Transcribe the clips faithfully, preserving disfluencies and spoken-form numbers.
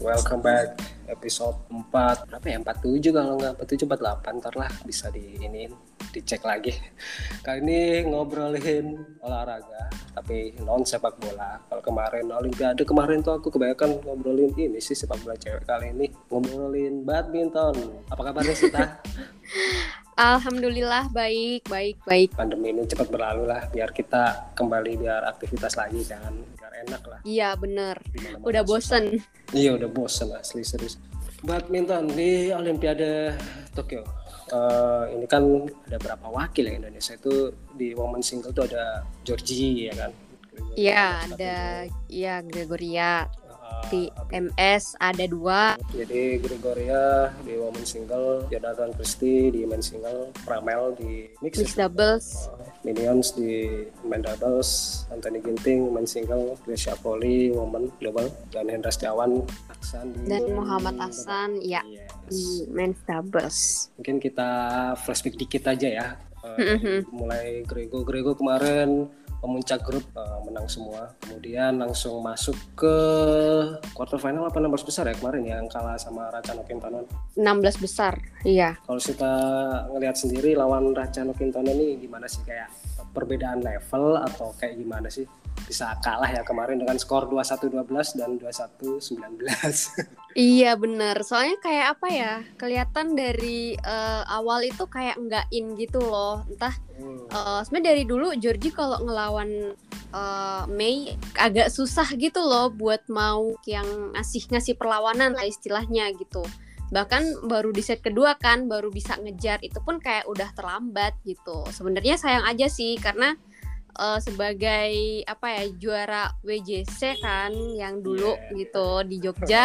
welcome back episode empat berapa ya? empat puluh tujuh kalau nggak empat puluh tujuh empat puluh delapan, ntar lah bisa di iniin, dicek lagi. Kali ini ngobrolin olahraga tapi non sepak bola. Kalau kemarin Olimpiade kemarin tuh aku kebanyakan ngobrolin ini sih sepak bola cewek, kali ini ngobrolin badminton. Apa kabarnya Sita? Alhamdulillah baik, baik, baik. Pandemi ini cepat berlalu lah, biar kita kembali biar aktivitas lagi kan, biar enak lah. Iya bener, udah bosen. Iya udah bosen asli serius. Badminton di Olimpiade Tokyo. Uh, ini kan ada berapa wakil ya Indonesia itu di women single tuh ada Georgie ya kan? Iya ada, iya Gregoria. Di M S ada dua. Jadi Gregoria di women single, Jonathan Christie di men single, Pramel di mixed, mixed doubles, uh, Minions di men doubles, Anthony Ginting men single, Gracia Poli women global, dan Hendra Setiawan Aksan di dan Muhammad Hasan ya yes. Di men's doubles. Mungkin kita flashback dikit aja ya. Uh, mm-hmm. Mulai Grego Grego kemarin pemuncak grup uh, menang semua, kemudian langsung masuk ke quarter final apa enam belas besar ya kemarin ya, yang kalah sama Ratchanok Kintonon enam belas besar, iya. Kalau kita ngelihat sendiri lawan Ratchanok Kintonon ini gimana sih, kayak perbedaan level atau kayak gimana sih bisa kalah ya kemarin dengan skor dua puluh satu dua belas dan dua puluh satu sembilan belas. Iya benar, soalnya kayak apa ya, kelihatan dari uh, awal itu kayak nggak in gitu loh, entah hmm. uh, sebenarnya dari dulu Georgie kalau ngelawan uh, Mei agak susah gitu loh buat mau yang ngasih ngasih perlawanan lah istilahnya gitu. Bahkan baru di set kedua kan baru bisa ngejar, itu pun kayak udah terlambat gitu. Sebenarnya sayang aja sih karena Uh, sebagai apa ya juara W J C kan yang dulu yeah. gitu di Jogja.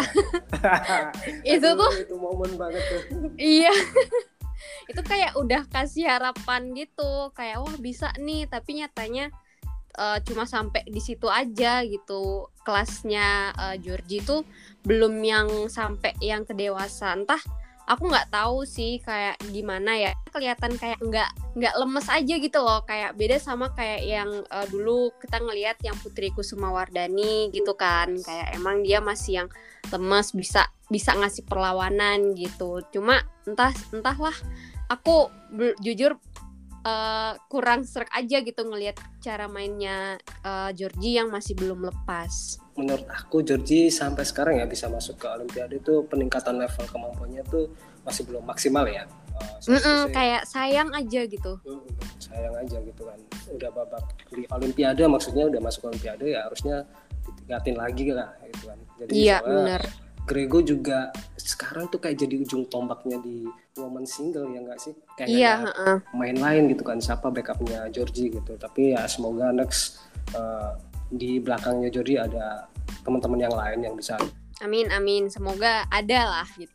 Itu Aduh, tuh itu momen banget tuh. Iya. Itu kayak udah kasih harapan gitu, kayak wah bisa nih, tapi nyatanya uh, cuma sampai di situ aja gitu. Kelasnya uh, Georgie tuh belum yang sampai yang ke dewasa. Entah aku nggak tahu sih kayak gimana ya, kelihatan kayak nggak nggak lemes aja gitu loh, kayak beda sama kayak yang uh, dulu kita ngelihat yang Putri Kusumawardhani gitu kan, kayak emang dia masih yang lemes, bisa bisa ngasih perlawanan gitu. Cuma entah entahlah aku ber- jujur uh, kurang serak aja gitu ngelihat cara mainnya uh, Georgie yang masih belum lepas. Menurut aku Georgie sampai sekarang ya bisa masuk ke Olimpiade itu peningkatan level kemampuannya tuh masih belum maksimal ya. Uh, kayak sayang aja gitu. Uh, sayang aja gitu kan. Udah babak di Olimpiade, maksudnya udah masuk Olimpiade ya harusnya ditingkatin lagi lah gitu kan. Jadi iya benar. Grego juga sekarang tuh kayak jadi ujung tombaknya di women single ya nggak sih? Kayak iya, uh-uh. main lain gitu kan, siapa backupnya Georgie gitu. Tapi ya semoga next uh, di belakangnya Georgie ada teman-teman yang lain yang bisa. Amin amin, semoga ada lah gitu.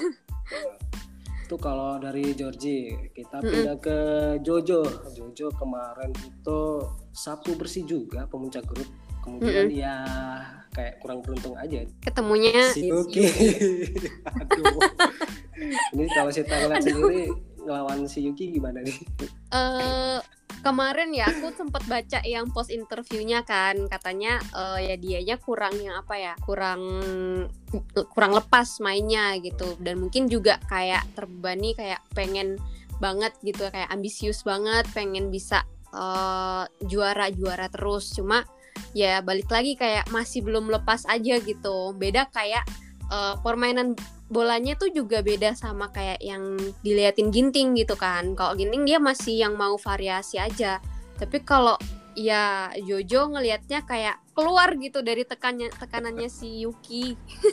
Itu kalau dari Georgie, kita pindah mm-hmm. ke Jojo. Jojo kemarin itu sapu bersih juga pemuncak grup. Kemudian mm-hmm. ya kayak kurang beruntung aja. Ketemunya si Yuki. Aduh. Ini kalau saya ngeliat sendiri ngelawan si Yuki gimana nih? Uh, kemarin ya aku sempat baca yang post interviewnya kan, katanya uh, ya dianya kurang yang apa ya, kurang kurang lepas mainnya gitu, dan mungkin juga kayak terbebani, kayak pengen banget gitu, kayak ambisius banget, pengen bisa uh, juara-juara terus. Cuma ya balik lagi kayak masih belum lepas aja gitu. Beda kayak uh, permainan bolanya tuh juga beda sama kayak yang diliatin Ginting gitu kan. Kalau Ginting dia masih yang mau variasi aja. Tapi kalau ya Jojo ngelihatnya kayak keluar gitu dari tekannya tekanannya si Yuki.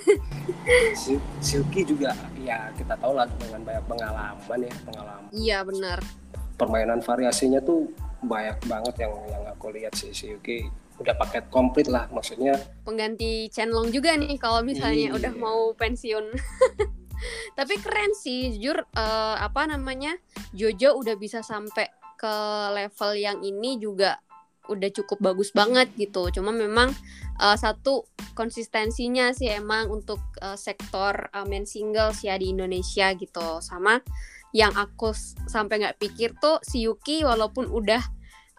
si, si Yuki juga ya kita tahu lah dengan banyak pengalaman ya, pengalaman. Iya benar. Permainan variasinya tuh banyak banget yang yang aku lihat sih, si Yuki udah paket komplit lah, maksudnya pengganti Chenlong juga nih kalau misalnya iya. udah mau pensiun. Tapi keren sih jujur, uh, apa namanya Jojo udah bisa sampai ke level yang ini juga udah cukup bagus banget gitu. Cuma memang uh, satu konsistensinya sih emang untuk uh, sektor uh, men singles ya di Indonesia gitu. Sama yang aku s- sampai nggak pikir tuh si Yuki walaupun udah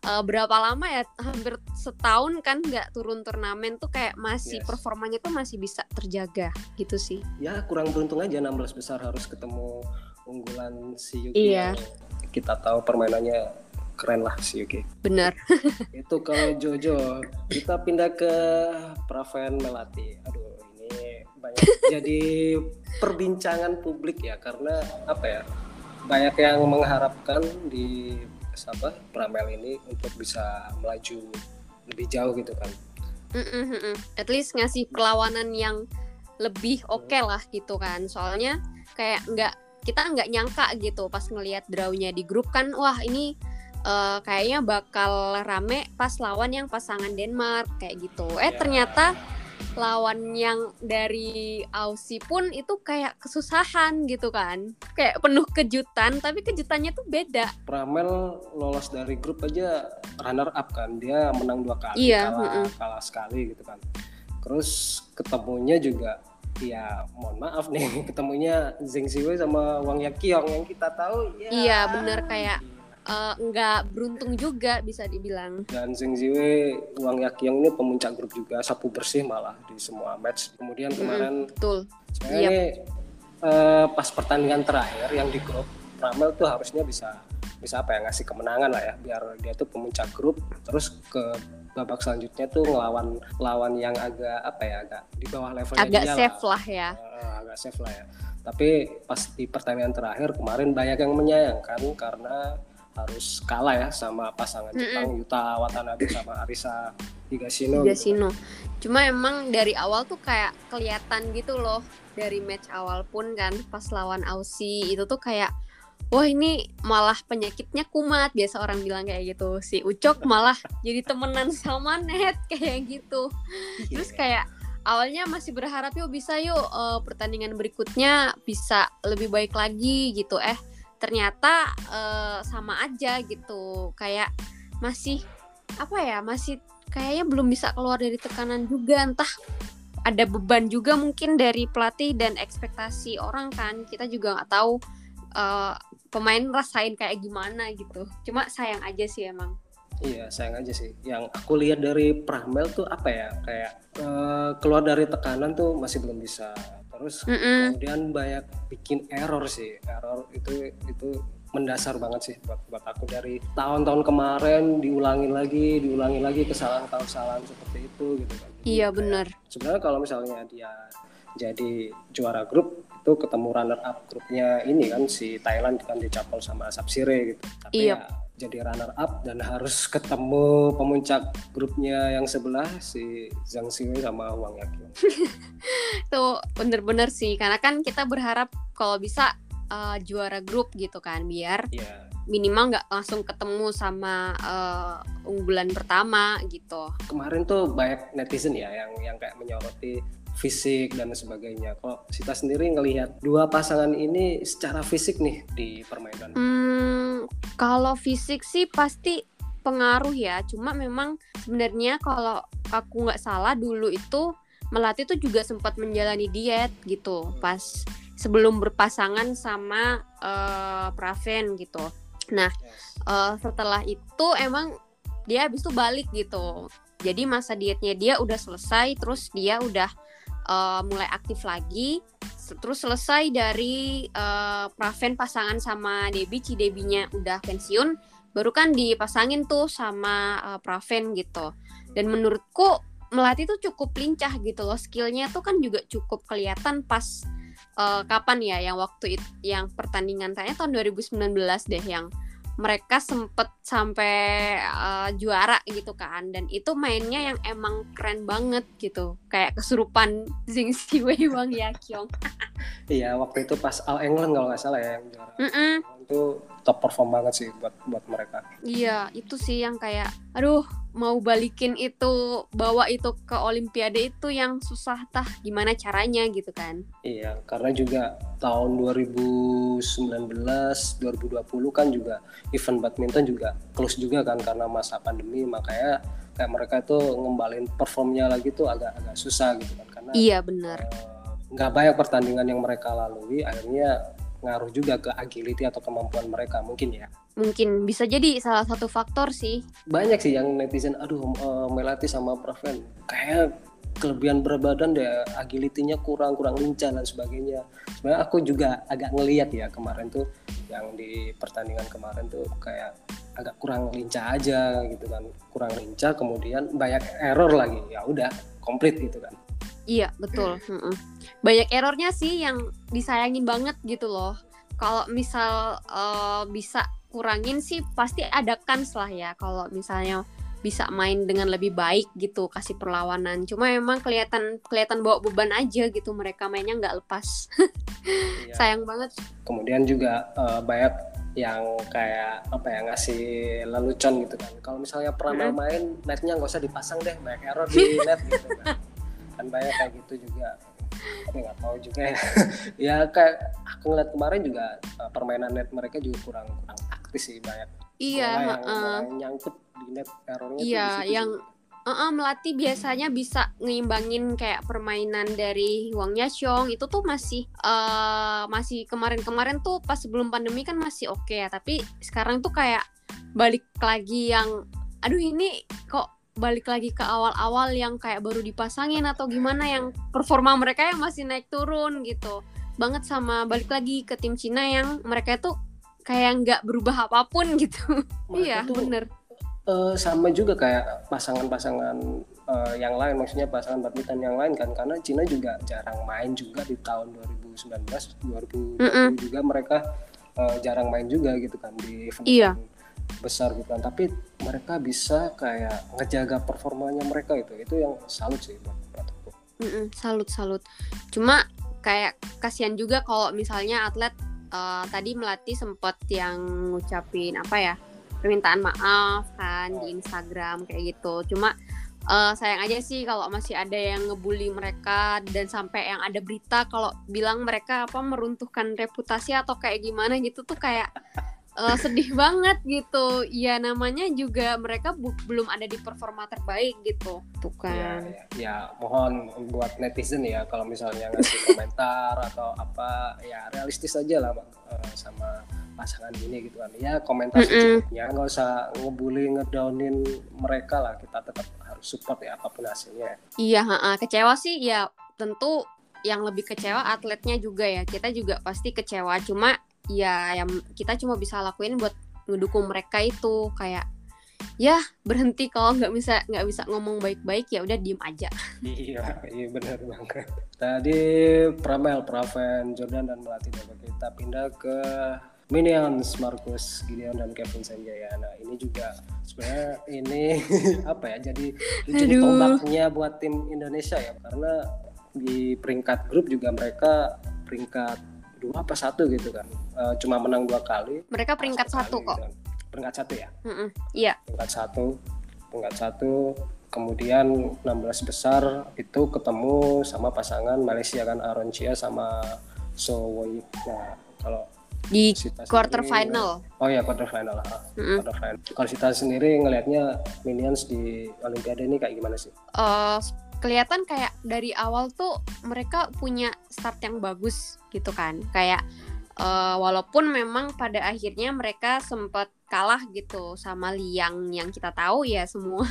uh, berapa lama ya, hampir setahun kan nggak turun turnamen tuh kayak masih yes. performanya tuh masih bisa terjaga gitu sih. Ya kurang beruntung aja enam belas besar harus ketemu unggulan si Yuki iya. yang kita tahu permainannya keren lah si Yuki. Bener. Itu kalau Jojo. Kita pindah ke Praven Melati. Aduh ini banyak jadi perbincangan publik ya, karena apa ya, banyak yang mengharapkan di apa Pramel ini untuk bisa melaju lebih jauh gitu kan. Mm-mm-mm. At least ngasih perlawanan yang lebih oke okay lah gitu kan. Soalnya kayak nggak, kita nggak nyangka gitu pas ngelihat drawnya di grup kan, wah ini uh, kayaknya bakal rame pas lawan yang pasangan Denmark kayak gitu. Eh yeah. Ternyata lawan yang dari Aussie pun itu kayak kesusahan gitu kan, kayak penuh kejutan, tapi kejutannya tuh beda. Pramel lolos dari grup aja runner up kan, dia menang dua kali, iya, kalah, mm-mm. kalah sekali gitu kan. Terus ketemunya juga ya mohon maaf nih, ketemunya Zheng Siwei sama Wang Yaqiong yang kita tahu ya. Iya bener, kayak Uh, nggak beruntung juga bisa dibilang. Dan Zheng Siwei, Wang Yaqiong ini pemuncak grup juga, sapu bersih malah di semua match. Kemudian kemarin, mm, betul. Sebenarnya yep. ini uh, pas pertandingan terakhir yang di grup, Pramel tuh harusnya bisa bisa apa ya, ngasih kemenangan lah ya, biar dia tuh pemuncak grup, terus ke babak selanjutnya tuh ngelawan lawan yang agak apa ya, agak di bawah levelnya agak dia safe lah, lah ya. Uh, agak safe lah ya. Tapi pas di pertandingan terakhir kemarin banyak yang menyayangkan karena harus kalah ya sama pasangan Mm-mm. Jepang, Yuta Watanabe sama Arisa Higashino. Higashino. Gitu. Cuma emang dari awal tuh kayak kelihatan gitu loh, dari match awal pun kan pas lawan Aussie itu tuh kayak, wah ini malah penyakitnya kumat, biasa orang bilang kayak gitu. Si Ucok malah jadi temenan sama Net kayak gitu. Terus kayak awalnya masih berharap yuk bisa yuk uh, pertandingan berikutnya bisa lebih baik lagi gitu. Eh ternyata uh, sama aja gitu, kayak masih apa ya, masih kayaknya belum bisa keluar dari tekanan juga, entah ada beban juga mungkin dari pelatih dan ekspektasi orang kan, kita juga nggak tahu uh, pemain rasain kayak gimana gitu. Cuma sayang aja sih emang. Iya sayang aja sih. Yang aku lihat dari Pramel tuh apa ya, kayak uh, keluar dari tekanan tuh masih belum bisa. Terus Mm-mm. kemudian banyak bikin error sih, error itu itu mendasar banget sih buat buat aku. Dari tahun-tahun kemarin diulangi lagi, diulangi lagi kesalahan-kesalahan seperti itu gitu kan. Iya benar. Sebenarnya kalau misalnya dia jadi juara grup itu ketemu runner up grupnya ini kan si Thailand kan dicapol sama Sapsire gitu. Tapi iya. ya jadi runner up dan harus ketemu pemuncak grupnya yang sebelah si Zhang Siwei sama Wang Yaqiong. Tuh bener-bener sih, karena kan kita berharap kalau bisa uh, juara grup gitu kan, biar yeah. minimal nggak langsung ketemu sama uh, unggulan pertama gitu. Kemarin tuh banyak netizen ya yang yang kayak menyoroti fisik dan sebagainya. Kalau Sita sendiri ngelihat dua pasangan ini secara fisik nih di permainan? Hmm, kalau fisik sih pasti pengaruh ya. Cuma memang sebenarnya kalau aku nggak salah dulu itu Melati tuh juga sempat menjalani diet gitu hmm. pas sebelum berpasangan sama uh, Praven gitu. Nah yes. uh, setelah itu emang dia habis itu balik gitu. Jadi masa dietnya dia udah selesai, terus dia udah Uh, mulai aktif lagi, terus selesai dari uh, Praven pasangan sama Debbie, Ci Debbie-nya udah pensiun, baru kan dipasangin tuh sama uh, Praven gitu. Dan menurutku Melati tuh cukup lincah gitu loh, skillnya tuh kan juga cukup kelihatan pas uh, kapan ya, yang waktu itu, yang pertandingan kayaknya tahun dua ribu sembilan belas deh, yang mereka sempet sampai uh, juara gitu kan, dan itu mainnya yang emang keren banget gitu, kayak kesurupan Zheng Siwei, Wang Yaqiong. Iya waktu itu pas All England kalau nggak salah ya yang juara. Mm-mm. Itu top perform banget sih buat buat mereka. Iya itu sih yang kayak aduh mau balikin itu, bawa itu ke Olimpiade itu yang susah, tah gimana caranya gitu kan. Iya karena juga tahun dua ribu sembilan belas dua ribu dua puluh kan juga event badminton juga close juga kan karena masa pandemi, makanya kayak mereka tuh ngembalin performnya lagi tuh agak-agak susah gitu kan, karena iya benar nggak uh, banyak pertandingan yang mereka lalui, akhirnya ngaruh juga ke agility atau kemampuan mereka mungkin ya. Mungkin bisa jadi salah satu faktor sih. Banyak sih yang netizen, aduh uh, Melati sama Praven kayak kelebihan berat badan deh, agility-nya kurang, kurang lincah dan sebagainya. Sebenarnya aku juga agak ngelihat ya kemarin tuh, yang di pertandingan kemarin tuh kayak agak kurang lincah aja gitu kan, kurang lincah, kemudian banyak error lagi, ya udah komplit gitu kan. Iya betul. Mm-mm. Banyak errornya sih yang disayangin banget gitu loh. Kalau misal uh, bisa kurangin sih pasti ada kans lah ya kalau misalnya bisa main dengan lebih baik gitu, kasih perlawanan. Cuma emang kelihatan kelihatan bawa beban aja gitu, mereka mainnya nggak lepas. Iya. Sayang banget. Kemudian juga uh, banyak yang kayak apa ya, ngasih lelucon gitu kan. Kalau misalnya Pramel mm-hmm. main, netnya nggak usah dipasang deh, banyak error di net gitu kan. Kan banyak kayak gitu juga. Tapi nggak tahu juga ya. Ya kayak aku ngeliat kemarin juga uh, permainan net mereka juga kurang kurang aktif sih, banyak. Iya. Yang, uh, yang nyangkut di net, errornya. Iya, yang uh, uh, melatih biasanya bisa ngeimbangin kayak permainan dari Hwang Ya-seong itu tuh masih uh, masih kemarin-kemarin tuh pas sebelum pandemi kan masih oke okay ya, tapi sekarang tuh kayak balik lagi yang aduh ini kok balik lagi ke awal-awal yang kayak baru dipasangin atau gimana, yang performa mereka yang masih naik turun gitu banget, sama balik lagi ke tim Cina yang mereka tuh kayak nggak berubah apapun gitu. Iya bener. Uh, sama juga kayak pasangan-pasangan uh, yang lain, maksudnya pasangan badminton yang lain kan, karena Cina juga jarang main juga di tahun dua ribu sembilan belas dua ribu dua puluh Mm-mm. juga mereka uh, jarang main juga gitu kan di event iya. besar gitu kan, tapi mereka bisa kayak ngejaga performanya mereka, itu itu yang salut sih buat aku. Salut salut. Cuma kayak kasihan juga kalau misalnya atlet uh, tadi melatih sempat yang ngucapin apa ya, permintaan maaf kan di Instagram kayak gitu. Cuma uh, sayang aja sih kalau masih ada yang ngebully mereka, dan sampai yang ada berita kalau bilang mereka apa meruntuhkan reputasi atau kayak gimana gitu tuh kayak uh, sedih banget gitu. Ya namanya juga mereka bu- belum ada di performa terbaik gitu. Tuh kan. Ya, ya, ya mohon buat netizen ya kalau misalnya ngasih komentar atau apa ya realistis aja lah uh, sama pasangan ini gitu kan. Ya komentar secukupnya, nggak usah ngebully, ngedownin mereka lah. Kita tetap harus support ya apapun hasilnya. Iya, uh, kecewa sih ya tentu, yang lebih kecewa atletnya juga ya. Kita juga pasti kecewa, cuma ya yang kita cuma bisa lakuin buat ngedukung mereka itu kayak ya berhenti, kalau nggak bisa nggak bisa ngomong baik-baik ya udah diem aja. Iya, iya benar banget. Tadi Pramel, Praven, Jordan dan Melati. Kita pindah ke Minions, Marcus Gideon dan Kevin Sanjaya. Nah ini juga sebenarnya ini apa ya, jadi jadi tombaknya buat tim Indonesia ya, karena di peringkat grup juga mereka peringkat dua apa satu gitu kan, uh, cuma menang dua kali. Mereka peringkat satu kok. Gitu kan. Peringkat satu ya? Mm-mm, iya. Peringkat satu, peringkat satu. Kemudian enam belas besar itu ketemu sama pasangan Malaysia kan, Aaron Chia sama So Wei. Nah kalau di quarter sendiri, final. Oh ya quarter final lah. Mm-hmm. Quarter final. Kalau kita sendiri ngelihatnya Minions di Olimpiade ini kayak gimana sih? Uh, kelihatan kayak dari awal tuh mereka punya start yang bagus gitu kan. Kayak uh, walaupun memang pada akhirnya mereka sempat kalah gitu sama Liang yang kita tahu ya semua.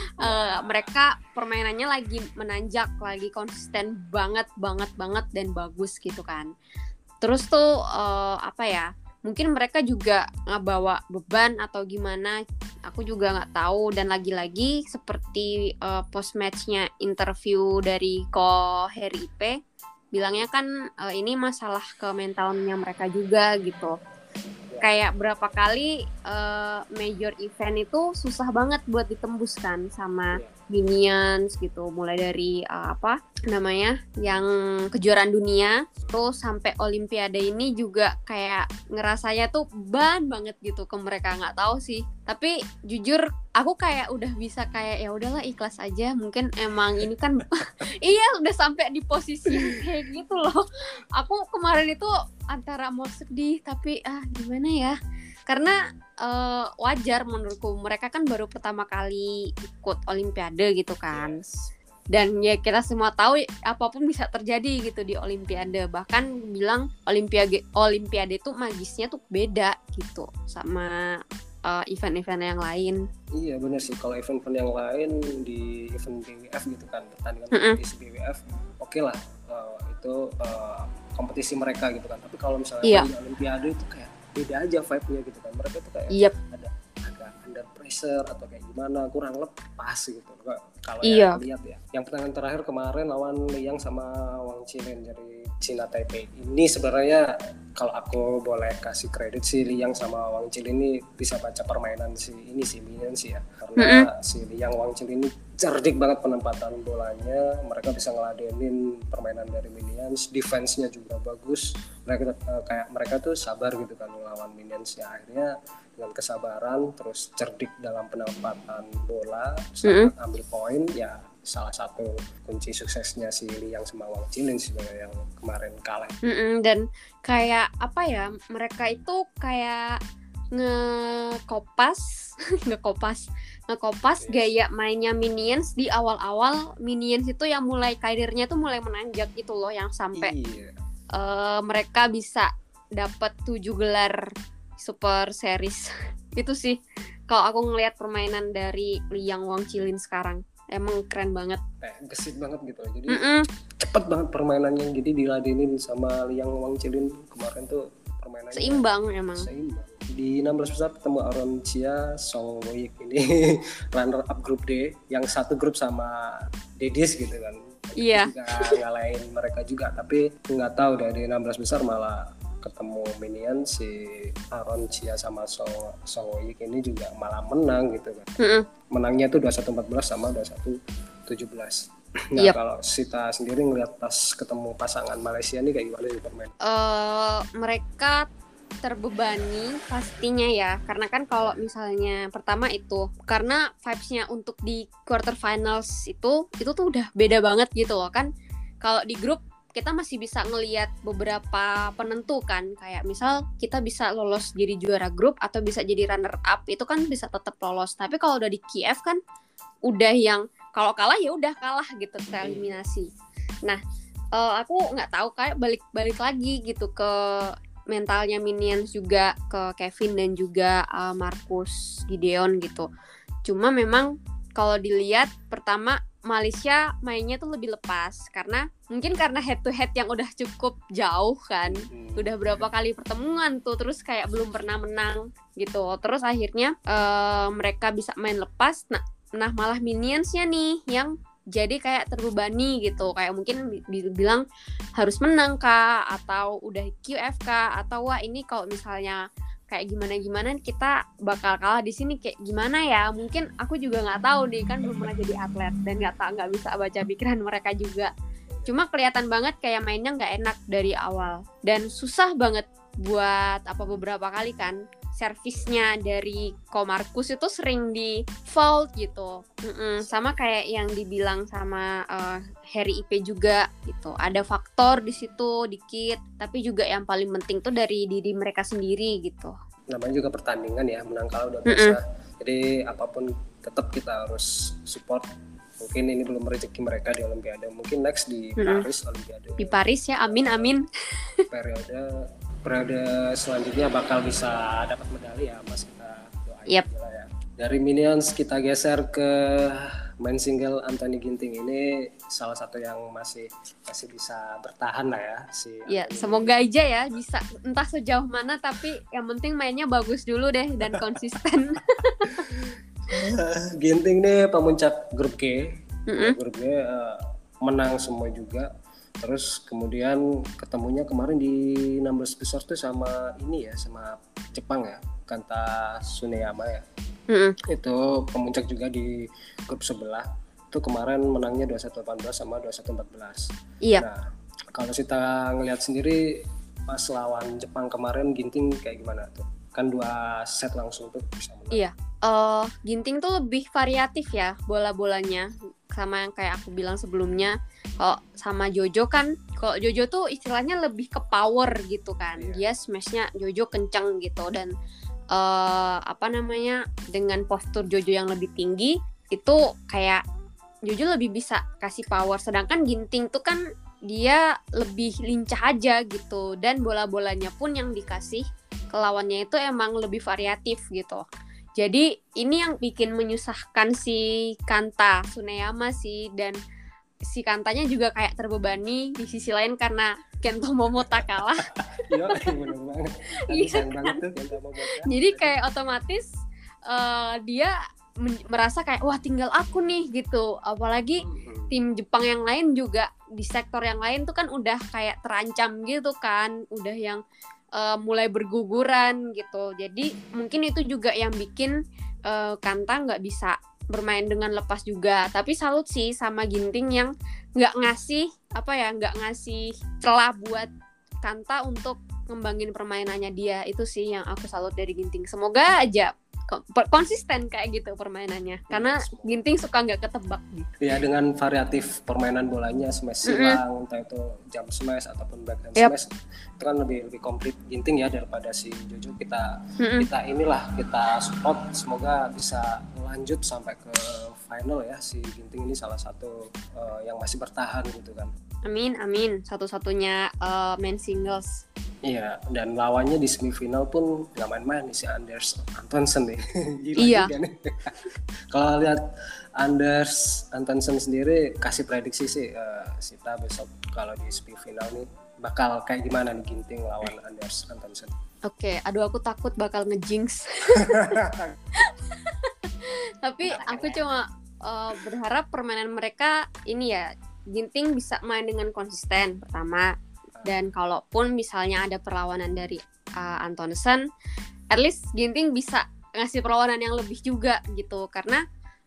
uh, mereka permainannya lagi menanjak, lagi konsisten banget banget banget dan bagus gitu kan. Terus tuh uh, apa ya, mungkin mereka juga ngebawa beban atau gimana, aku juga nggak tahu. Dan lagi-lagi seperti uh, post matchnya interview dari Ko Heri Ipe bilangnya kan uh, ini masalah ke mentalnya mereka juga gitu. Kayak berapa kali uh, major event itu susah banget buat ditembus kan sama Minions gitu, mulai dari uh, apa namanya yang kejuaraan dunia terus sampai Olimpiade ini juga kayak ngerasanya tuh ban banget gitu ke mereka. Nggak tahu sih, tapi jujur aku kayak udah bisa kayak ya udahlah ikhlas aja, mungkin emang ini kan iya udah sampai di posisi kayak gitu loh. Aku kemarin itu antara mau sedih tapi ah gimana ya, karena uh, wajar menurutku, mereka kan baru pertama kali ikut Olimpiade gitu kan. Yes. Dan ya kita semua tahu apapun bisa terjadi gitu di Olimpiade. Bahkan bilang Olimpiade Olimpiade itu magisnya tuh beda gitu sama uh, event-event yang lain. Iya benar sih, kalau event-event yang lain di event B W F gitu kan, pertandingan Mm-mm. kompetisi B W F, oke okay lah uh, itu uh, kompetisi mereka gitu kan. Tapi kalau misalnya Iya. di Olimpiade itu kayak beda aja vibe-nya gitu kan. Mereka tuh kayak Yep. ada agak under pressure atau kayak gimana, kurang lepas gitu. Kalau Iya. yang lihat ya. Yang pertandingan terakhir kemarin lawan Liang sama Wang Chilin dari Cina Taipei. Ini sebenarnya kalau aku boleh kasih kredit sih, Liang sama Wang Chilin ini bisa baca permainan si ini si Minions ya. Karena mm-hmm. si Liang Wang Chilin ini cerdik banget penempatan bolanya. Mereka bisa ngeladenin permainan dari Minions, defense-nya juga bagus. Mereka uh, kayak mereka tuh sabar gitu kan melawan Minions ya. Akhirnya dengan kesabaran terus cerdik dalam penempatan bola, mm-hmm. ambil poin ya. Salah satu kunci suksesnya si Liang sama Wang Chilin sebenarnya yang kemarin kalah. Mm-mm, dan kayak apa ya, mereka itu kayak ngekopas ngekopas ngekopas yes. gaya mainnya Minions di awal-awal. Minions itu yang mulai karirnya tuh mulai menanjak gitu loh, yang sampai iya. uh, mereka bisa dapat tujuh gelar Super Series. Itu sih kalau aku ngelihat permainan dari Liang Wang Chilin sekarang. Emang keren banget. Eh, gesit banget gitu loh. Jadi Mm-mm. cepet banget permainannya. Jadi diladenin sama Liang Wang Chilin kemarin tuh permainannya seimbang emang. Seimbang. Di enam belas besar ketemu Aaron Chia, Song Woyik ini runner up grup D, yang satu grup sama Dedis gitu kan. Iya. Juga ngalahin mereka juga, tapi nggak tahu dari enam belas besar malah ketemu Minion si Aaron Chia sama Song Song Woyik ini juga malah menang gitu kan. Mm-mm. Menangnya tuh dua puluh satu empat belas sama dua puluh satu tujuh belas. Nah, yep. Kalau Sita sendiri ngeliat pas ketemu pasangan Malaysia ini kayak gimana nih permain? Uh, mereka terbebani pastinya ya, karena kan kalau misalnya pertama itu karena vibes-nya untuk di quarter finals itu itu tuh udah beda banget gitu loh kan. Kalau di grup kita masih bisa ngelihat beberapa penentu kan, kayak misal kita bisa lolos jadi juara grup atau bisa jadi runner up, itu kan bisa tetap lolos. Tapi kalau udah di Kiev kan udah yang kalau kalah ya udah kalah gitu, tereliminasi. Nah, uh, aku nggak tahu kayak balik-balik lagi gitu ke mentalnya Minions juga, ke Kevin dan juga uh, Marcus Gideon gitu. Cuma memang kalau dilihat pertama Malaysia mainnya tuh lebih lepas karena mungkin karena head to head yang udah cukup jauh kan, hmm. udah berapa kali pertemuan tuh, terus kayak belum pernah menang gitu, terus akhirnya uh, mereka bisa main lepas. Nah, nah malah Minionsnya nih yang jadi kayak terbebani gitu, kayak mungkin bilang harus menang kah, atau udah Q F kah, atau wah ini kalau misalnya kayak gimana-gimana kita bakal kalah di sini kayak gimana ya, mungkin aku juga nggak tahu nih kan belum pernah jadi atlet dan nggak tak nggak bisa baca pikiran mereka juga. Cuma kelihatan banget kayak mainnya nggak enak dari awal dan susah banget buat apa beberapa kali kan servisnya dari Ko Marcus itu sering di fault gitu. Mm-mm, sama kayak yang dibilang sama uh, Harry I P juga gitu. Ada faktor di situ dikit, tapi juga yang paling penting tuh dari diri mereka sendiri gitu. Namanya juga pertandingan ya, menang kalah udah biasa. Jadi apapun tetap kita harus support. Mungkin ini belum rezeki mereka di Olimpiade. Mungkin next di Mm-mm. Paris Olimpiade. Di Paris ya, amin amin. Periode periode selanjutnya bakal bisa dapat medali ya, Mas, kita doain yep. aja lah ya. Dari Minions kita geser ke main single Anthony Ginting. Ini salah satu yang masih masih bisa bertahan lah ya si ya, semoga aja ya bisa entah sejauh mana, tapi yang penting mainnya bagus dulu deh dan konsisten. Ginting nih pemuncak grup G. Mm-hmm. Grup G uh, menang semua juga. Terus kemudian ketemunya kemarin di enam belas besar tuh sama ini ya, sama Jepang ya, Kanta Tsuneyama ya. Mm-hmm. Itu pemuncak juga di grup sebelah. Itu kemarin menangnya dua puluh satu delapan belas sama dua puluh satu empat belas. Iya. Nah, kalau kita ngelihat sendiri pas lawan Jepang kemarin Ginting kayak gimana tuh? Kan dua set langsung tuh bisa menang. Iya. Uh, Ginting tuh lebih variatif ya bola-bolanya, sama yang kayak aku bilang sebelumnya. Kalau sama Jojo kan, kalau Jojo tuh istilahnya lebih ke power gitu kan. Iya. Dia smashnya Jojo kenceng gitu, dan uh, apa namanya, dengan postur Jojo yang lebih tinggi itu kayak Jojo lebih bisa kasih power, sedangkan Ginting tuh kan dia lebih lincah aja gitu, dan bola-bolanya pun yang dikasih ke lawannya itu emang lebih variatif gitu. Jadi ini yang bikin menyusahkan si Kanta Tsuneyama sih, dan si Kantanya juga kayak terbebani di sisi lain karena Kento Momota kalah. Iya, bener banget. Tadi sayang banget tuh Kento Momota. Jadi kayak otomatis uh, dia men- merasa kayak wah tinggal aku nih gitu. Apalagi Hmm. tim Jepang yang lain juga di sektor yang lain tuh kan udah kayak terancam gitu kan, udah yang uh, mulai berguguran gitu. Jadi mungkin itu juga yang bikin uh, Kanta nggak bisa bermain dengan lepas juga. Tapi salut sih sama Ginting yang nggak ngasih apa ya nggak ngasih celah buat Kanta untuk ngembangin permainannya dia. Itu sih yang aku salut dari Ginting. Semoga aja konsisten kayak gitu permainannya, karena Ginting suka nggak ketebak gitu. Ya, dengan variatif permainan bolanya, smash silang, mm-hmm. entah itu jump smash ataupun backhand yep. smash, itu kan lebih lebih komplit Ginting ya daripada si Jojo. Kita mm-hmm. kita inilah kita support, semoga bisa lanjut sampai ke final ya. Si Ginting ini salah satu uh, yang masih bertahan gitu kan. Amin amin, satu-satunya uh, main singles. Iya, dan lawannya di semifinal pun nggak main-main nih si Anders Antonsen nih. Gila iya. juga nih. Kalau lihat Anders Antonsen sendiri, kasih prediksi sih uh, Sita besok kalau di semifinal nih bakal kayak gimana nih Ginting lawan Anders Antonsen. Oke, okay, aduh aku takut bakal ngejinx. Tapi aku cuma uh, berharap permainan mereka ini ya, Ginting bisa main dengan konsisten pertama. Dan kalaupun misalnya ada perlawanan dari uh, Antonsen, at least Ginting bisa ngasih perlawanan yang lebih juga gitu, karena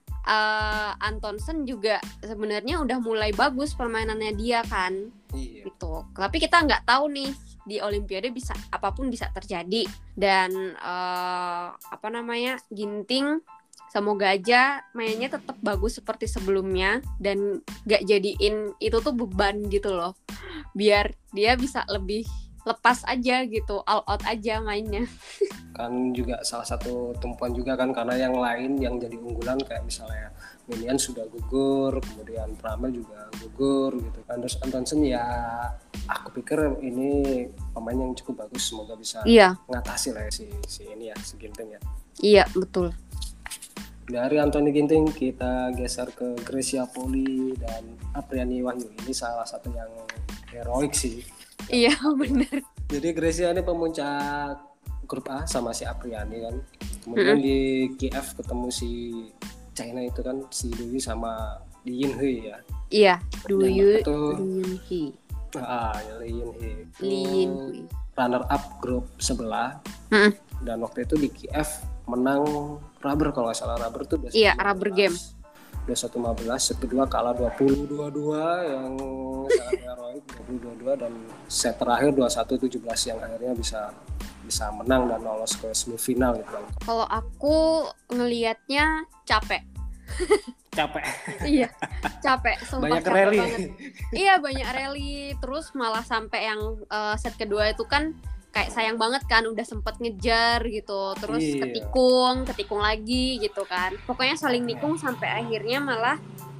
uh, Antonsen juga sebenarnya udah mulai bagus permainannya dia kan. Iya. Gitu. Tapi kita nggak tahu nih di Olimpiade bisa apapun bisa terjadi, dan uh, apa namanya Ginting semoga aja mainnya tetap bagus seperti sebelumnya dan gak jadiin itu tuh beban gitu loh, biar dia bisa lebih lepas aja gitu, all out aja mainnya. Kan juga salah satu tumpuan juga kan, karena yang lain yang jadi unggulan kayak misalnya Minian sudah gugur, kemudian Pramel juga gugur gitu. Anders Antonsen ya aku pikir ini pemain yang cukup bagus, semoga bisa iya. mengatasi lah ya si, si ini ya, si Ginting ya. Iya betul. Dari Anthony Ginting kita geser ke Grecia Poli dan Apriani Wahyu. Ini salah satu yang heroik sih. Iya benar. Jadi Grecia ini pemuncak grup A sama si Apriani kan. Kemudian mm-hmm. di Kiev ketemu si China itu kan, si Dui sama Lee Yin-hee ya. Iya, Dui Yin-hee. Ah, Lee Yin-hee. Lee Yin-hee. Runner up grup sebelah. Mm-hmm. Dan waktu itu di Kiev menang rubber kalau nggak salah, rubber tuh iya rubber game dua puluh satu lima belas, set kedua kalah dua puluh dua dua yang sangat heroik, dua puluh dua dua, dan set terakhir dua puluh satu tujuh belas yang akhirnya bisa bisa menang dan lolos ke semifinal gitu kan. Kalau aku ngelihatnya capek. Capek. Iya, capek. Sumpah banyak capek rally. Banget. Iya, banyak rally, terus malah sampai yang uh, set kedua itu kan kayak sayang banget kan, udah sempet ngejar gitu, terus iya. ketikung, ketikung lagi gitu kan. Pokoknya saling nikung sampai akhirnya malah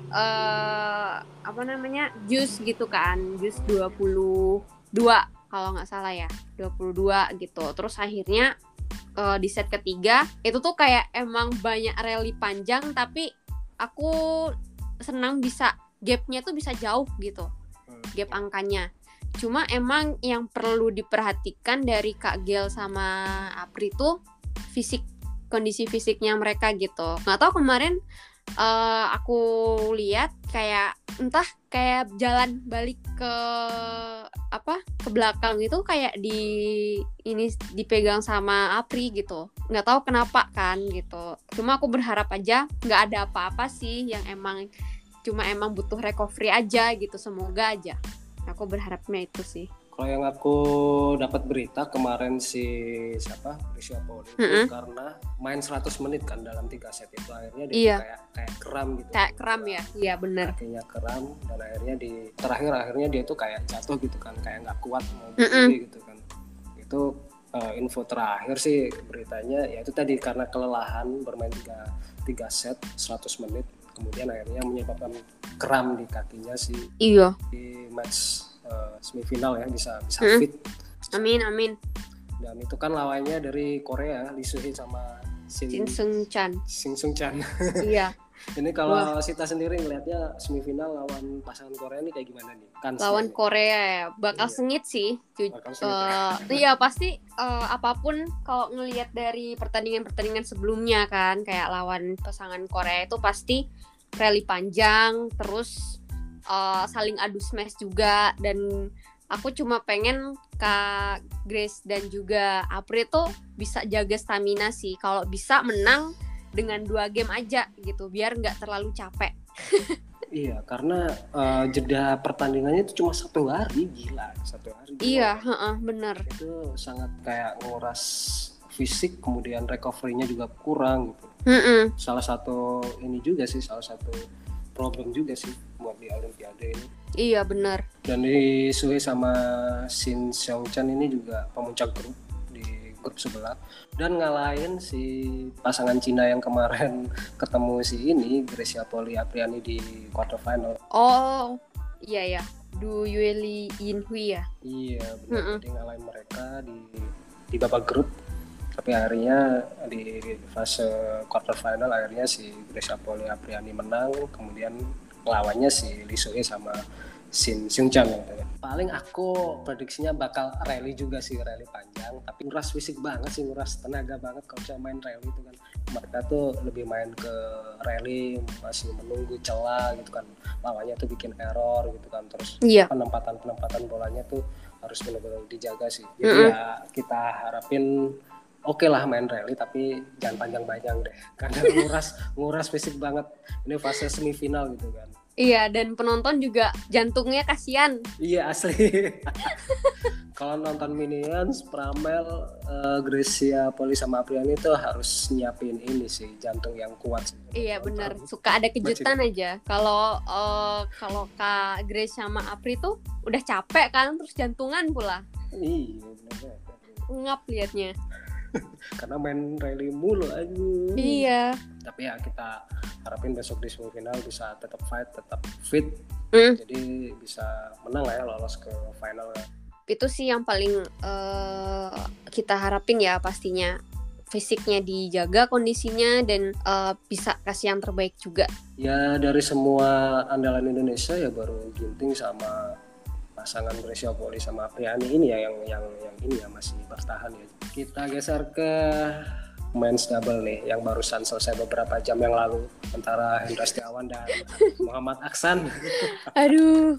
uh, apa namanya jus gitu kan, jus dua puluh dua kalau nggak salah ya, dua puluh dua gitu. Terus akhirnya uh, di set ketiga itu tuh kayak emang banyak rally panjang, tapi aku senang bisa gapnya tuh bisa jauh gitu, gap angkanya. Cuma emang yang perlu diperhatikan dari Kak Gel sama Apri tuh fisik, kondisi fisiknya mereka gitu. Nggak tahu kemarin uh, aku lihat kayak entah kayak jalan balik ke apa ke belakang itu kayak di ini dipegang sama Apri gitu. Nggak tahu kenapa kan gitu. Cuma aku berharap aja nggak ada apa-apa sih, yang emang cuma emang butuh recovery aja gitu. Semoga aja. Aku berharapnya itu sih. Kalau yang aku dapat berita kemarin si siapa Grecia Poli mm-hmm. karena main seratus menit kan dalam tiga set itu, akhirnya dia iya. kayak kayak kram gitu. Kayak kram ya. Iya benar. Akhirnya kram dan akhirnya di terakhir akhirnya dia tuh kayak jatuh gitu kan, kayak nggak kuat mau berdiri mm-hmm. gitu kan. Itu uh, info terakhir sih beritanya, ya itu tadi karena kelelahan bermain tiga tiga set seratus menit, kemudian akhirnya menyebabkan kram di kakinya si Iya. di match uh, semifinal ya, bisa bisa Hmm. fit. Amin amin. Dan itu kan lawannya dari Korea, Lee Soo-hee sama Shin, Shin Seung-chan. Shin Seung-chan. Iya. Ini kalau Sita sendiri ngelihatnya semifinal lawan pasangan Korea ini kayak gimana nih? Kansnya Lawan nih? Korea ya, bakal Iya. sengit sih. Ju- Bakal sengit ya. eh, iya pasti eh, apapun kalau ngelihat dari pertandingan-pertandingan sebelumnya kan, kayak lawan pasangan Korea itu pasti rally panjang, terus eh, saling adu smash juga, dan aku cuma pengen Kak Grace dan juga April tuh bisa jaga stamina sih. Kalau bisa menang dengan dua game aja gitu, biar nggak terlalu capek. Iya, karena uh, jeda pertandingannya itu cuma satu hari, gila satu hari. Iya, heeh, bener. Itu sangat kayak nguras fisik, kemudian recovery-nya juga kurang gitu. Mm-mm. Salah satu ini juga sih, salah satu problem juga sih buat di Olimpiade ini. Iya benar. Dan di Soo-hee sama Shin Seung-chan ini juga pemuncak grup di grup sebelah, dan ngalahin si pasangan Cina yang kemarin ketemu si ini Grecia Poli Apriani di quarter final. Oh iya ya, Du Yuli Yinhui ya. Iya, benar. Mm-mm. Jadi ngalahin mereka di di babak grup. Tapi akhirnya di fase quarter final akhirnya si Grecia Poli Apriani menang, kemudian lawannya si Lee Soo-hee sama Shin Seung-chan gitu ya. Paling aku prediksinya bakal rally juga sih, rally panjang, tapi nguras fisik banget sih, nguras tenaga banget kalau bisa main rally itu kan. Mereka tuh lebih main ke rally, masih menunggu celah gitu kan, lawannya tuh bikin error gitu kan, terus Iya. penempatan-penempatan bolanya tuh harus benar-benar dijaga sih. Jadi Mm-mm. ya kita harapin oke lah main rally, tapi jangan panjang-panjang deh, karena nguras nguras fisik banget. Ini fase semifinal gitu kan. Iya, dan penonton juga jantungnya kasihan. Iya asli. Kalau nonton Minions, Pramel, uh, Grecia Poli sama Apriani itu harus nyiapin ini sih, jantung yang kuat sih. Iya benar, suka ada kejutan aja. Kalau uh, kalau Kak Grace sama Apri tuh udah capek kan, terus jantungan pula. Iya benar. Ngap liatnya. Karena main rally mulu aja. Iya. Tapi ya kita harapin besok di semifinal bisa tetap fight, tetap fit. Mm. Jadi bisa menang lah ya, lolos ke final. Itu sih yang paling uh, kita harapin ya, pastinya fisiknya dijaga kondisinya, dan uh, bisa kasih yang terbaik juga. Ya dari semua andalan Indonesia ya baru Ginting sama pasangan Grecia Poli sama Apriani ini ya yang yang yang ini ya masih bertahan ya. Kita geser ke men's double nih yang barusan selesai beberapa jam yang lalu antara Hendra Setiawan dan Muhammad Aksan. Aduh.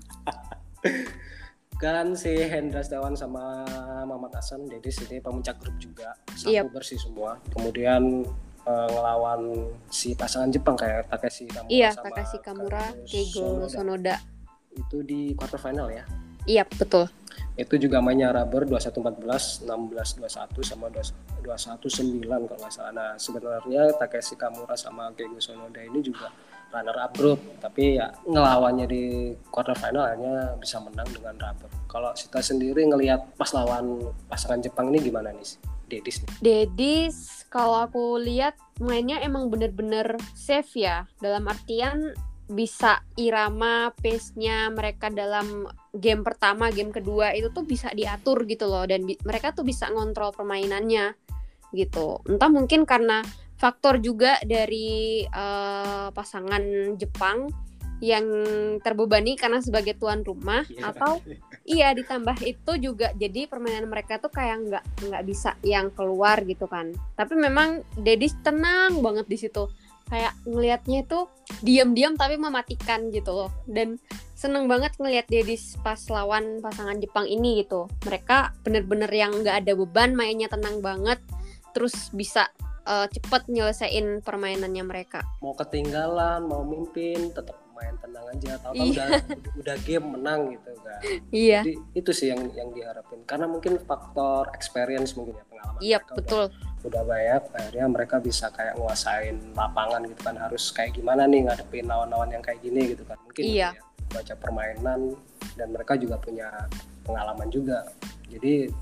Kan si Hendra Setiawan sama Muhammad Aksan jadi sini pemuncak grup juga, sapu Yep. bersih semua. Kemudian uh, ngelawan si pasangan Jepang kayak Takeshi Kamura Iya, sama Takashi Kamura, Keigo Keigo Sonoda. itu di quarter final ya. Iya, betul. Itu juga mainnya rubber dua puluh satu empat belas, enam belas dua puluh satu sama dua puluh satu sembilan kalau nggak salah. Nah sebenarnya Takeshi Kamura sama Keigo Sonoda ini juga runner up grup, tapi ya ngelawannya di quarter final akhirnya bisa menang dengan rubber. Kalau Sita sendiri ngelihat pas lawan pasangan Jepang ini gimana nih Dedis nih? Dedis kalau aku lihat mainnya emang bener-bener safe ya, dalam artian bisa irama pace-nya mereka dalam game pertama, game kedua itu tuh bisa diatur gitu loh, dan bi- mereka tuh bisa ngontrol permainannya gitu. Entah mungkin karena faktor juga dari uh, pasangan Jepang yang terbebani karena sebagai tuan rumah, Iya. atau iya ditambah itu juga jadi permainan mereka tuh kayak nggak nggak bisa yang keluar gitu kan. Tapi memang Dedis tenang banget di situ, kayak ngelihatnya itu diam-diam tapi mematikan gitu loh, dan seneng banget ngelihat Dedis pas lawan pasangan Jepang ini gitu. Mereka bener-bener yang nggak ada beban, mainnya tenang banget, terus bisa uh, cepet nyelesain permainannya mereka. Mau ketinggalan, mau mimpin, tetap main tenang aja. Tahu-tahu Iya. udah udah game menang gitu kan. Iya, Jadi itu sih yang yang diharapin. Karena mungkin faktor experience mungkin ya, pengalaman iya mereka betul. udah, udah banyak. Akhirnya mereka bisa kayak nguasain lapangan gitu kan. Harus kayak gimana nih ngadepin lawan-lawan yang kayak gini gitu kan. Mungkin Iya. gitu ya. Baca permainan, dan mereka juga punya pengalaman juga. Jadi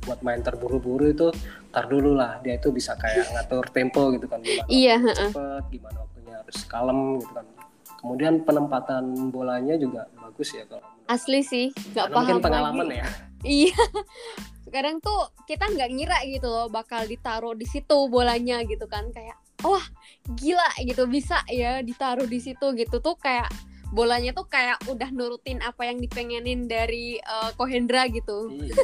buat main terburu-buru itu tar dulu lah, dia itu bisa kayak ngatur tempo gitu kan, gimana Iya, waktunya heeh. cepet, gimana waktunya harus kalem gitu kan. Kemudian penempatan bolanya juga bagus ya kalau menurut aku. Asli sih, nggak Karena mungkin paham pengalaman lagi. ya. Iya, kadang tuh kita nggak ngira gitu loh bakal ditaruh di situ bolanya gitu kan, kayak wah gila gitu bisa ya ditaruh di situ gitu tuh, kayak bolanya tuh kayak udah nurutin apa yang dipengenin dari uh, Kohendra gitu. Iya.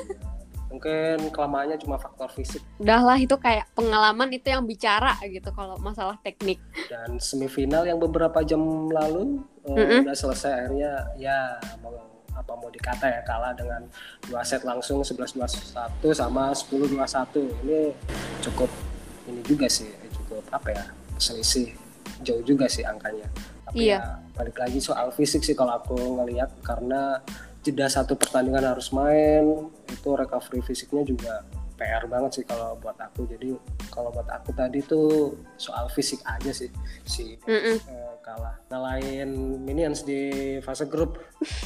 Mungkin kelemahannya cuma faktor fisik. Udahlah itu kayak pengalaman itu yang bicara gitu kalau masalah teknik. Dan semifinal yang beberapa jam lalu uh, Mm-mm. udah selesai akhirnya, ya mau apa mau dikata ya, kalah dengan dua set langsung sebelas dua puluh satu sama sepuluh dua puluh satu. Ini cukup ini juga sih, cukup apa ya, selisih jauh juga sih angkanya. Tapi Iya. ya balik lagi soal fisik sih kalau aku ngelihat, karena jeda satu pertandingan harus main, itu recovery fisiknya juga P R banget sih kalau buat aku. Jadi kalau buat aku tadi tuh soal fisik aja sih si Mm-mm. eh, kalah ngalahin Minions di fase grup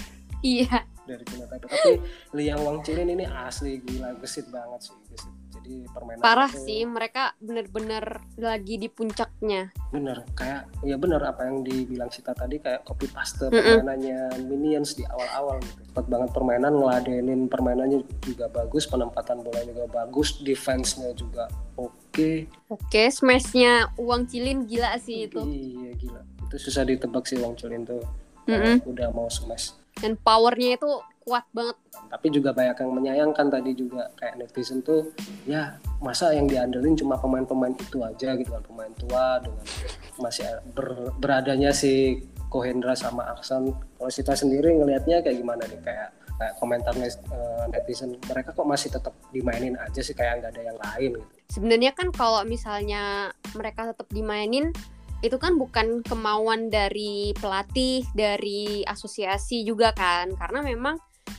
Iya. dari Cina Taipei. Tapi Liang Wangchilin ini asli gila, gesit banget sih, gesit. Jadi permainan Parah itu sih, mereka bener-bener lagi di puncaknya. bener, kayak ya bener apa yang dibilang Sita tadi, kayak copy paste Mm-mm. permainannya Minions di awal-awal gitu. Cepat banget permainan, ngeladenin permainannya juga bagus, penempatan bola juga bagus, defense-nya juga oke. Oke, smashnya Uang Cilin gila sih itu. Iya gila, itu susah ditebak sih Wangchilin tuh Mm-mm. kalau udah mau smash. Dan powernya itu kuat banget. Tapi juga banyak yang menyayangkan tadi juga, kayak netizen tuh ya masa yang diandelin cuma pemain-pemain itu aja gitu kan, pemain tua dengan masih ber, beradanya si Kohendra sama Aksan. Kalau kita sendiri ngelihatnya kayak gimana nih, kayak kayak komentar netizen, mereka kok masih tetap dimainin aja sih, kayak nggak ada yang lain gitu. Sebenarnya kan kalau misalnya mereka tetap dimainin, itu kan bukan kemauan dari pelatih, dari asosiasi juga kan, karena memang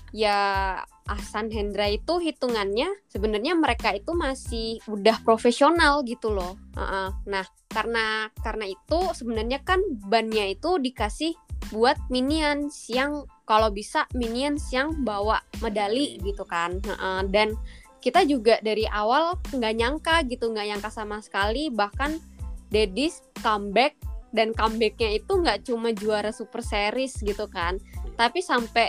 ya Ahsan Hendra itu hitungannya sebenarnya mereka itu masih udah profesional gitu loh. Uh-uh. Nah karena karena itu sebenarnya kan bannya itu dikasih buat Minions yang kalau bisa Minions yang bawa medali gitu kan. Uh-uh. Dan kita juga dari awal nggak nyangka gitu, nggak nyangka sama sekali, bahkan Dedis comeback, dan comebacknya itu nggak cuma juara Super Series gitu kan, tapi sampai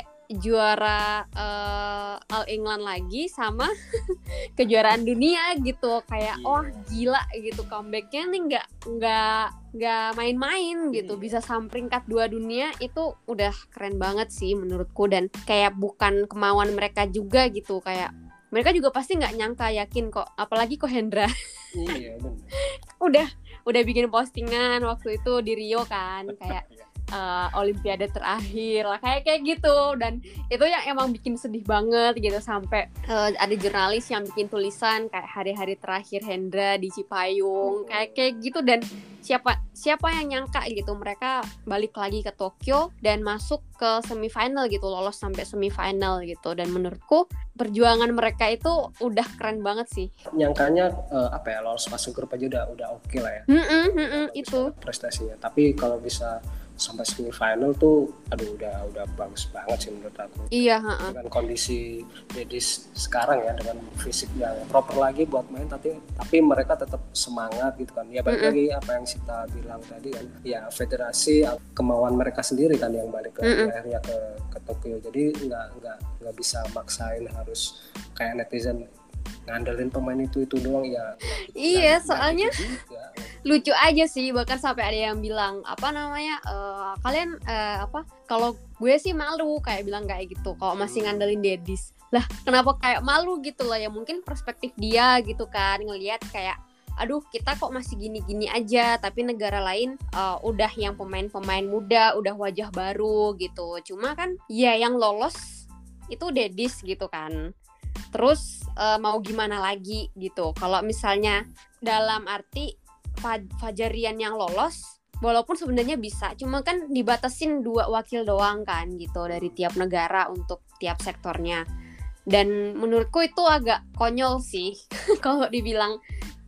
juara uh, All England lagi sama kejuaraan dunia gitu, kayak Iya. wah gila gitu comebacknya nih, nggak nggak nggak main-main gitu, Iya. bisa sampai peringkat dua dunia, itu udah keren banget sih menurutku. Dan kayak bukan kemauan mereka juga gitu, kayak mereka juga pasti nggak nyangka, yakin kok, apalagi Kohendra. Iya benar. udah udah bikin postingan waktu itu di Rio kan, kayak uh, Olimpiade terakhir lah, kayak kayak gitu. Dan itu yang emang bikin sedih banget gitu, sampai uh, ada jurnalis yang bikin tulisan kayak hari-hari terakhir Hendra di Cipayung, kayak kayak gitu. Dan siapa siapa yang nyangka gitu mereka balik lagi ke Tokyo dan masuk ke semifinal gitu, lolos sampai semifinal gitu. Dan menurutku perjuangan mereka itu udah keren banget sih. Nyangkanya uh, apa ya, lolos fase grup aja udah udah oke okay lah ya. Mm-mm, mm-mm, itu prestasinya. Tapi kalau bisa sampai semifinal tuh aduh udah udah bagus banget sih menurut aku. Iya, uh-uh. Dengan kondisi Dedis sekarang ya, dengan fisik yang proper lagi buat main, tapi tapi mereka tetap semangat gitu kan. Ya balik Mm-mm. lagi apa yang Sita bilang tadi kan, ya federasi kemauan mereka sendiri kan yang balik ke Mm-mm. akhirnya ke ke Tokyo. Jadi nggak nggak nggak bisa maksain harus kayak netizen ngandelin pemain itu itu doang ya. Iya, Nggak- soalnya nggak gitu juga. lucu aja sih, bahkan sampai ada yang bilang apa namanya eh, kalian eh, apa kalau gue sih malu kayak bilang kayak gitu kalau masih ngandelin Dedis lah, kenapa kayak malu gitu loh ya, mungkin perspektif dia gitu kan, ngelihat kayak aduh kita kok masih gini-gini aja, tapi negara lain uh, udah yang pemain-pemain muda, udah wajah baru gitu. Cuma kan ya yang lolos itu Dedis gitu kan, terus uh, mau gimana lagi gitu. Kalau misalnya dalam arti Fajarian yang lolos, walaupun sebenarnya bisa, cuma kan dibatasin dua wakil doang kan gitu dari tiap negara untuk tiap sektornya. Dan menurutku itu agak konyol sih kalau dibilang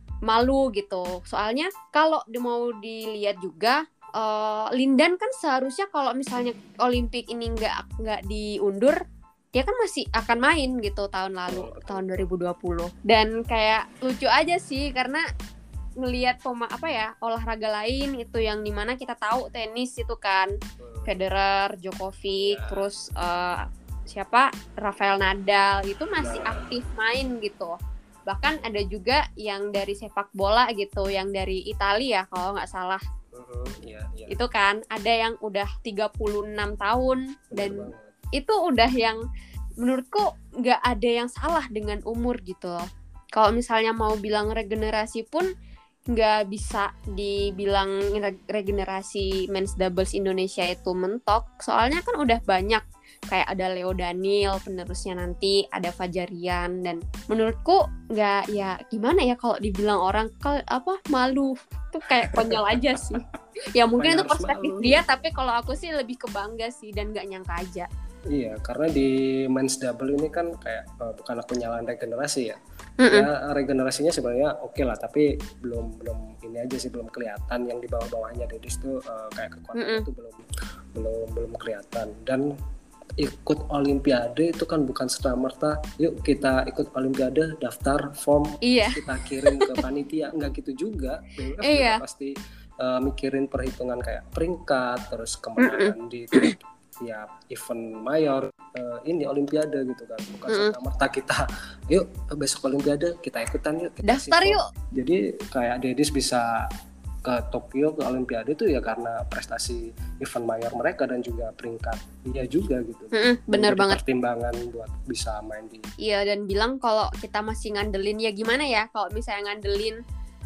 malu gitu. Soalnya kalau mau dilihat juga uh, Lindan kan seharusnya kalau misalnya Olimpik ini nggak nggak diundur, dia kan masih akan main gitu tahun lalu, Oh, betul. tahun dua ribu dua puluh. Dan kayak lucu aja sih karena ngelihat pema apa ya olahraga lain itu yang dimana kita tahu tenis itu kan Hmm. Federer, Djokovic, Ya. terus uh, siapa Rafael Nadal itu masih Nah. aktif main gitu. Bahkan ada juga yang dari sepak bola gitu, yang dari Italia kalau nggak salah. Mhm, iya, iya. Itu kan ada yang udah tiga puluh enam tahun Bener dan banget. itu udah yang menurutku nggak ada yang salah dengan umur gitu loh. Kalau misalnya mau bilang regenerasi pun nggak bisa dibilang re- regenerasi men's doubles Indonesia itu mentok. Soalnya kan udah banyak kayak ada Leo Daniel penerusnya nanti, ada Fajarian, dan menurutku nggak ya gimana ya kalau dibilang orang kal apa malu tuh kayak konyol aja sih. Ya mungkin Apanya itu harus perspektif malu? dia, tapi kalau aku sih lebih ke bangga sih dan nggak nyangka aja. Iya, karena di men's double ini kan kayak uh, bukan aku nyalain regenerasi ya. Mm-mm. Ya regenerasinya sebenarnya oke lah, tapi belum belum ini aja sih, belum kelihatan yang di bawah-bawahnya Dedis tuh uh, kayak kekuatannya Mm-mm. tuh belum belum belum kelihatan. Dan ikut Olimpiade itu kan bukan serta-merta yuk kita ikut Olimpiade, daftar form, Iya. kita kirim ke panitia, nggak gitu juga. B W F Iya. juga pasti uh, mikirin perhitungan kayak peringkat, terus kemenangan di tiap event mayor uh, ini Olimpiade gitu kan, bukan Mm-mm. serta-merta kita yuk besok Olimpiade kita ikutan yuk, kita Daftar isi form. yuk. Jadi kayak Dedis bisa ke Tokyo, ke Olimpiade itu ya karena prestasi event mayor mereka dan juga peringkat dia juga gitu. Mm-mm, bener Jadi banget. pertimbangan buat bisa main di Iya, dan bilang kalau kita masih ngandelin ya gimana ya kalau misalnya ngandelin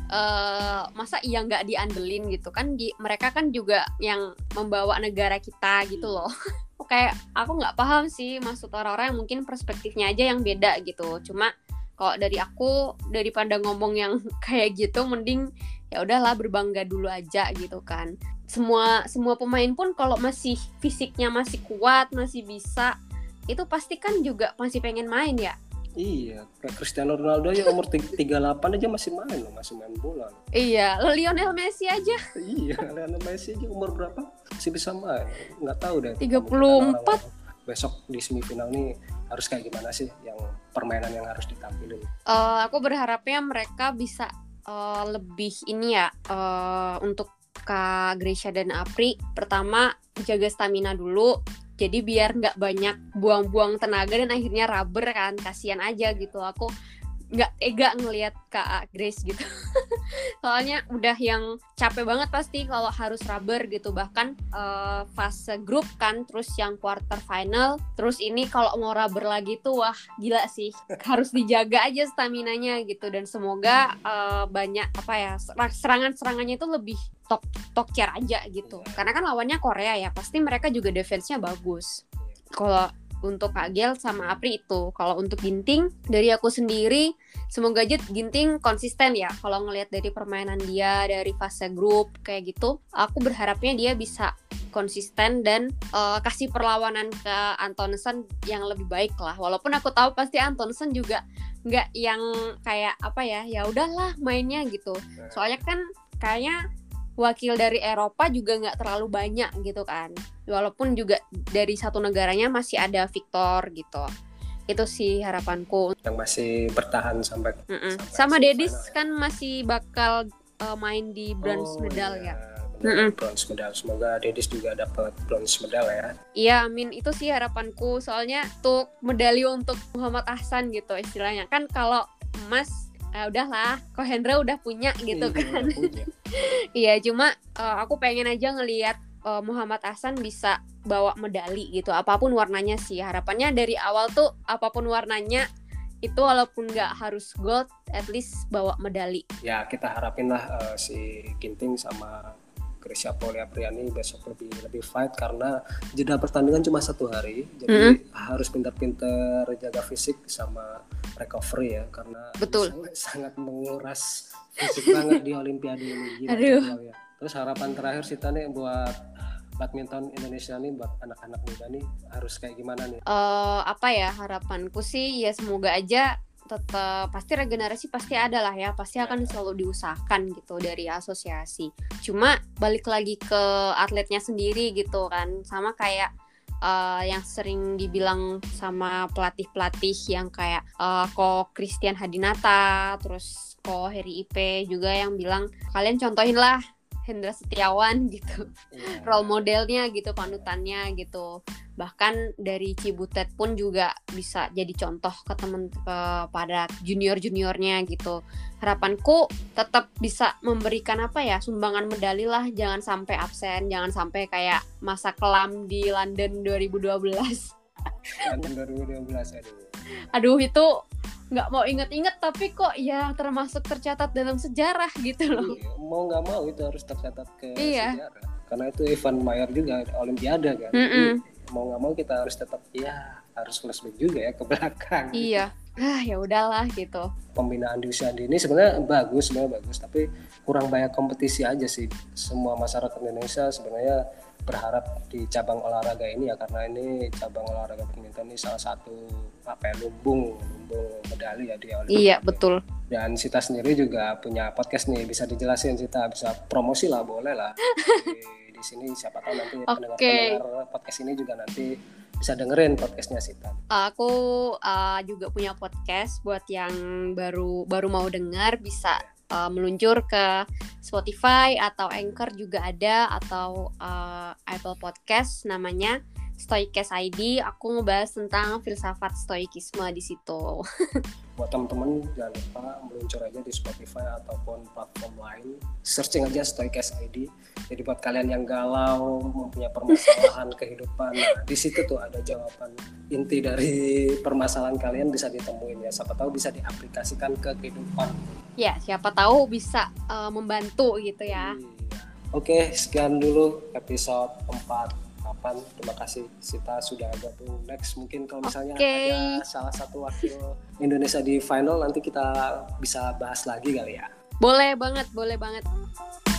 eh masa iya nggak diandelin gitu kan, di, mereka kan juga yang membawa negara kita gitu loh. Kayak aku nggak paham sih maksud orang-orang yang mungkin perspektifnya aja yang beda gitu. Cuma kalau dari aku, daripada ngomong yang kayak gitu mending ya udahlah berbangga dulu aja gitu kan. Semua semua pemain pun kalau masih fisiknya masih kuat, masih bisa, itu pasti kan juga masih pengen main ya. Iya, kayak Cristiano Ronaldo aja umur tiga puluh delapan aja masih main loh, masih main bola loh. Iya, Lionel Messi aja Iya, Lionel Messi aja umur berapa masih bisa main, nggak tahu deh. tiga puluh empat. Besok di semifinal nih harus kayak gimana sih yang permainan yang harus ditampilin? Uh, aku berharapnya mereka bisa uh, lebih ini ya uh, untuk Kak Gresha dan Apri. Pertama jaga stamina dulu. Jadi biar nggak banyak buang-buang tenaga dan akhirnya rubber kan, kasihan aja gitu. Aku nggak tega ngelihat Kak Grace gitu. Soalnya udah yang capek banget pasti kalau harus rubber gitu. Bahkan uh, fase grup kan, terus yang quarter final, terus ini kalau mau rubber lagi tuh wah gila sih. Harus dijaga aja staminanya gitu. Dan semoga uh, banyak apa ya serangan-serangannya itu lebih tok tokcer aja gitu. Karena kan lawannya Korea ya, pasti mereka juga defense-nya bagus. Kalau untuk Kak Gel sama Apri itu. Kalau untuk Ginting, dari aku sendiri, semoga aja Ginting konsisten ya. Kalau ngelihat dari permainan dia, dari fase grup, kayak gitu, aku berharapnya dia bisa konsisten dan uh, kasih perlawanan ke Antonsen yang lebih baik lah. Walaupun aku tahu pasti Antonsen juga nggak yang kayak apa ya, ya udahlah mainnya gitu. Soalnya kan kayaknya wakil dari Eropa juga nggak terlalu banyak gitu kan, walaupun juga dari satu negaranya masih ada Victor gitu. Itu sih harapanku yang masih bertahan sampai, sampai sama semifinal Dedis ya. Kan masih bakal uh, main di bronze Oh, medal iya, ya benar, bronze medal. Semoga Dedis juga dapat bronze medal ya. Iya, amin. Itu sih harapanku. Soalnya untuk medali untuk Muhammad Ahsan gitu istilahnya. Kan kalau emas Uh, udahlah, Ko Hendra udah punya gitu Iya, kan. punya. Iya, cuma uh, aku pengen aja ngelihat uh, Muhammad Ahsan bisa bawa medali gitu, apapun warnanya sih. Harapannya dari awal tuh apapun warnanya itu walaupun nggak harus gold, at least bawa medali. Ya kita harapin lah uh, si Ginting sama Gresha Poli Apriani besok lebih lebih fight karena jeda pertandingan cuma satu hari, jadi mm-hmm. harus pintar-pintar jaga fisik sama recovery ya, karena betul sangat, sangat menguras fisik banget di Olimpiade ini. Gila, aduh. Gila, ya. Terus harapan terakhir sih nih buat badminton Indonesia nih, buat anak-anak muda nih harus kayak gimana nih? Uh, apa ya harapanku sih ya semoga aja tetap pasti regenerasi pasti ada lah ya, pasti akan selalu diusahakan gitu dari asosiasi. Cuma balik lagi ke atletnya sendiri gitu kan, sama kayak uh, yang sering dibilang sama pelatih-pelatih yang kayak uh, Ko Christian Hadinata, terus Ko Heri Ipe juga yang bilang kalian contohin lah Hendra Setiawan gitu, yeah. role modelnya gitu, panutannya gitu. Bahkan dari Cibutet pun juga bisa jadi contoh ke temen kepada junior-juniornya gitu. Harapanku tetap bisa memberikan apa ya, sumbangan medali lah, jangan sampai absen, jangan sampai kayak masa kelam di London dua ribu dua belas. London dua ribu dua belas aduh. Aduh itu nggak mau inget-inget tapi kok ya termasuk tercatat dalam sejarah gitu loh. Iya, mau nggak mau itu harus tercatat ke iya. sejarah karena itu event mayor juga Olimpiade kan. Jadi, mau nggak mau kita harus tetap ya harus flashback juga ya ke belakang. Iya, ah ya udahlah gitu. Pembinaan di usia dini sebenarnya bagus, sebenarnya bagus, tapi kurang banyak kompetisi aja sih. Semua masyarakat Indonesia sebenarnya berharap di cabang olahraga ini ya, karena ini cabang olahraga badminton ini salah satu apa ya, lumbung lumbung medali ya di Olimpiade. Iya betul. Dan Sita sendiri juga punya podcast nih, bisa dijelasin Sita, bisa promosi lah, boleh lah di, di sini siapa tahu nanti okay. pendengar-pendengar podcast ini juga nanti bisa dengerin podcastnya Sita. Aku uh, juga punya podcast buat yang baru baru mau dengar bisa uh, meluncur ke Spotify atau Anchor juga ada, atau uh, Apple Podcast namanya Stoikes I D. Aku ngebahas tentang filsafat stoikisme di situ. Buat teman-teman jangan lupa meluncur aja di Spotify ataupun platform lain, searching aja Stoikes I D. Jadi buat kalian yang galau, mempunyai permasalahan kehidupan, nah, di situ tuh ada jawaban inti dari permasalahan kalian, bisa ditemuin ya. Siapa tahu bisa diaplikasikan ke kehidupan. Ya, siapa tahu bisa uh, membantu gitu ya. Iya. Oke, sekian dulu episode empat. Terima kasih Sita sudah gabung. Next mungkin kalau misalnya okay. ada salah satu wakil Indonesia di final, nanti kita bisa bahas lagi kali ya. Boleh banget, boleh banget.